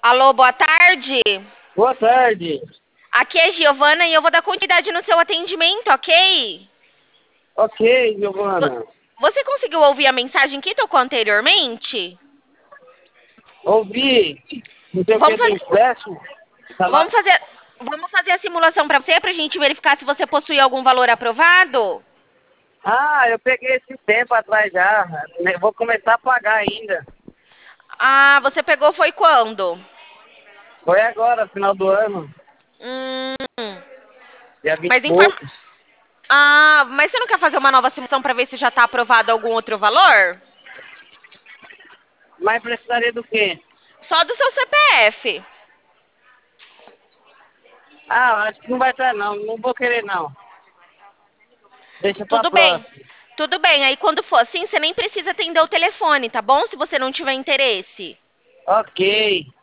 Alô, boa tarde. Boa tarde. Aqui é Giovana e eu vou dar continuidade no seu atendimento, ok? Ok, Vo- Giovana. Você conseguiu ouvir a mensagem que tocou anteriormente? Ouvi. Não sei o que Vamos do fazer, empréstimo. Tá lá. vamos fazer, vamos fazer a simulação para você, para a gente verificar se você possui algum valor aprovado? Ah, eu peguei esse tempo atrás já. Eu vou começar a pagar ainda. Ah, você pegou foi quando? Foi agora, final do ano. Hum, Dia 20 mas e informa... poucos. mas você não quer fazer uma nova simulação para ver se já está aprovado algum outro valor? Mas precisaria do quê? Só do seu CPF. Ah, acho que não vai estar não. Não vou querer não. Deixa pra Tudo bem. próxima. Tudo bem. Aí quando for assim, você nem precisa atender o telefone, tá bom? Se você não tiver interesse. Ok.